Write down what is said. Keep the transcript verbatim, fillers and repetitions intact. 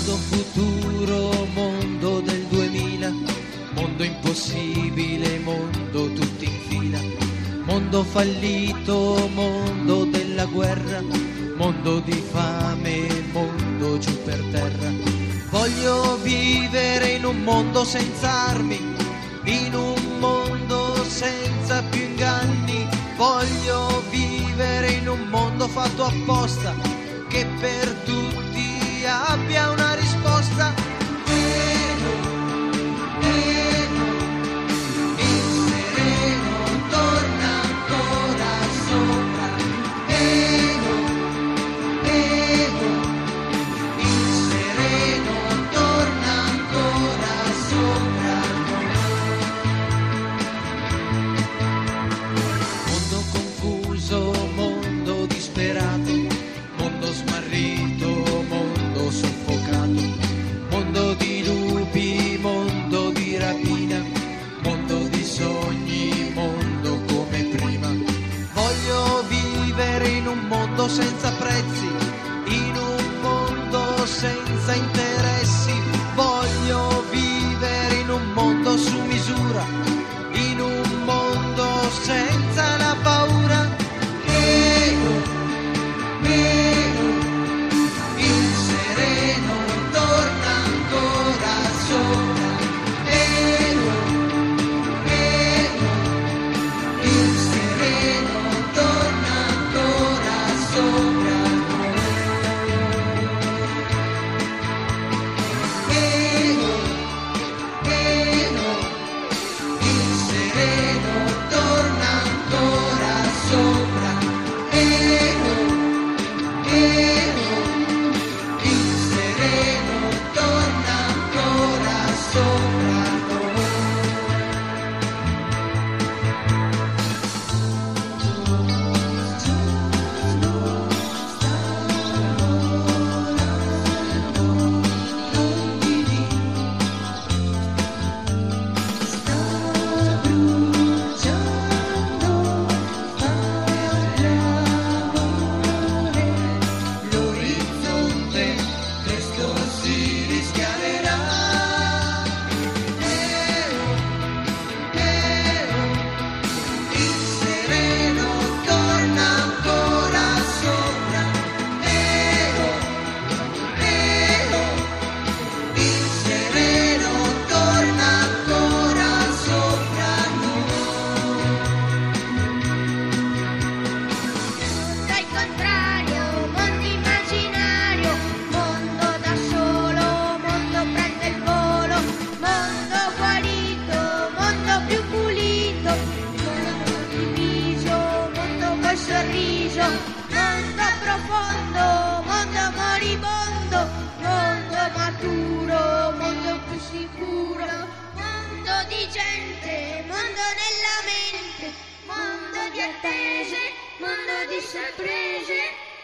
Mondo futuro, mondo del duemila, mondo impossibile, mondo tutti in fila, mondo fallito, mondo della guerra, mondo di fame, mondo giù per terra. Voglio vivere in un mondo senza armi, in un mondo senza più inganni. Voglio vivere in un mondo fatto apposta, che per tutti abbia una risposta. Ego, ego, il sereno torna ancora sopra. Ego, ego, il sereno torna ancora sopra noi. Mondo confuso, mondo disperato, mondo smarrito, mondo soffocato, mondo di lupi, mondo di rapina, mondo di sogni, mondo come prima. Voglio vivere in un mondo senza prezzi, in un mondo senza interessi. Voglio vivere in un mondo su misura, in un mondo senza la paura. Ego, ego, il sereno torna ancora sopra. Ego, ego, il sereno torna ancora sopra noi. Ego, ego, il sereno torna ancora sopra. Ego, ego, il sereno torna ancora sopra noi. L'orizzonte presto si rischiarerà. Ero, ero, il sereno torna ancora sopra. Ero, ero, il sereno torna ancora sopra noi. Dal contrario, mondo immaginario, mondo da solo, mondo prende il volo, mondo guarito, mondo più pulito, mondo diviso, mondo col sorriso, mondo profondo, mondo moribondo, mondo maturo, mondo più sicuro, mondo di gente, mondo nella mente, mondo di attese, mondo di sorprese,